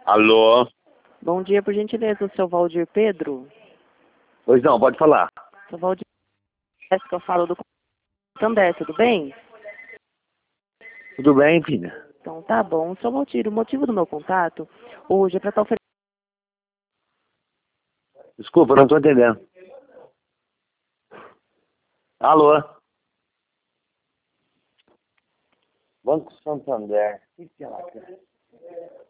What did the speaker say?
Alô? Bom dia, por gentileza, o seu Valdir Pedro? Pois não, pode falar. Seu Valdir, que eu falo do Santander, tudo bem? Tudo bem, filha? Então tá bom. Seu Valdir, o motivo do meu contato hoje é para estar oferecendo. Desculpa, eu não estou entendendo. Alô? Banco Santander. O que ela quer?